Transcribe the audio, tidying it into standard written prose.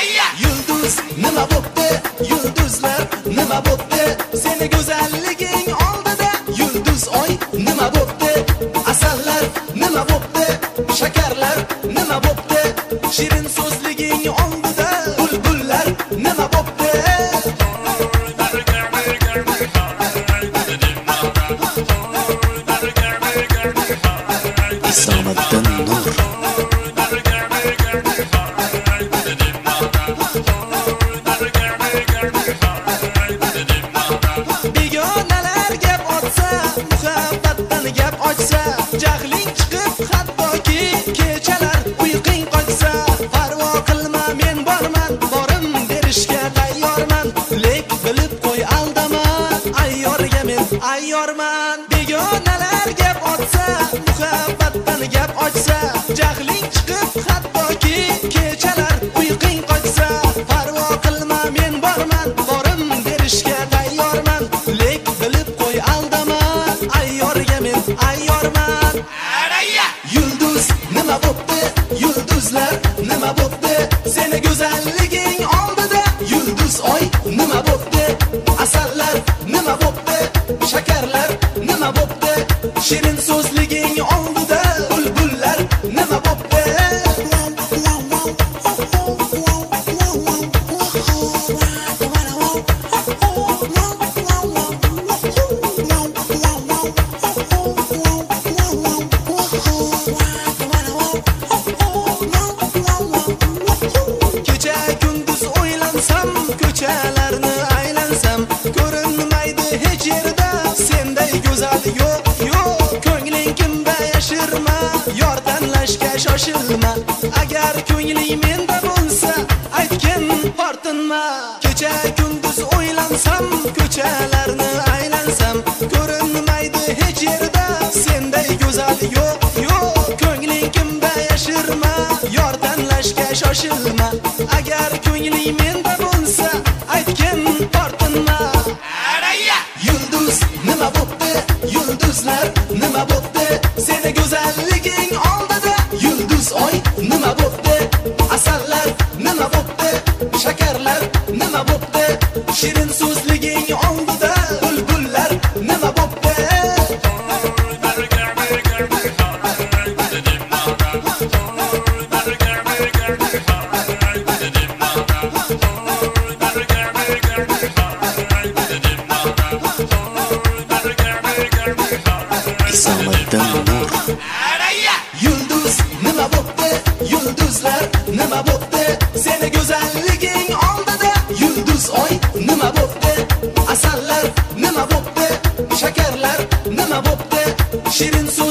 Yulduz nima bo'pti? Yulduzlar nima bo'pti? Seni go'zalliging oldida. Yulduz oy nima bo'pti? Asallar nima bo'pti? Shakarlar nima bo'pti? Shirin so'zliging oldida. Bulbullar nima bo'pti? Isomiddin Nur begonalar gap otsa, muhabbatdan gap ochsa, jahling chiqib hattoki kechalar uyqing qochsa, parvo qilma men borman, borim berishga tayyorman, lek bilib qo'y aldama, ayyorga men ayyorman. Begonalar gap otsa, muhabbatdan gap ochsa, jahling chiqib hattoki kechalar uyqing qochsa, parvo qilma men borman, borim berishga tayyorman, lek bilib qo'y aldama, ayyorga men ayyorman. Yulduz nima bo'pti? Yulduzlar nima bo'pti? Seni go'zalliging oldida. Yulduz oy nima bo'pti? Asallar nima bo'pti? Shakarlar nima bo'pti? Shirin so'zliging oldida. Bulbullar nima bo'pti? Kecha kunduz o'ylansam, ko'chalarni aylansam, ko'rinmaydi hech yerda senday go'zal yo'q, yo'q. Ko'ngling kimda yashirma, yor tanlashga shoshilma. Agar ko'ngling menda bo'lsa, aytgin tortinma. Kecha kunduz o'ylansam, ko'chalarni aylansam, ko'rinmaydi hech yerda senday go'zal yo'q, yo'q. Ko'ngling kimda yashirma, yor tanlashga shoshilma. Agar ko'ngling menda bo'lsa, aytgin tortinma. Yulduz nima bo'pti? Yulduzlar nima bo'pti? Seni go'zalliging oldida. Yulduz oy nima bo'pti? Asallar nima bo'pti? Shakarlar nima bo'pti? Shirin so'zliging oldida. Bulbullar nima bo'pti? Isomiddin Nur Yulduz nima bo'pti? Yulduzlar nima bo'pti? Seni go'zalliging oldida. Yulduz oy nima bo'pti? Asallar nima bo'pti? Shakarlar nima bo'pti? Shirin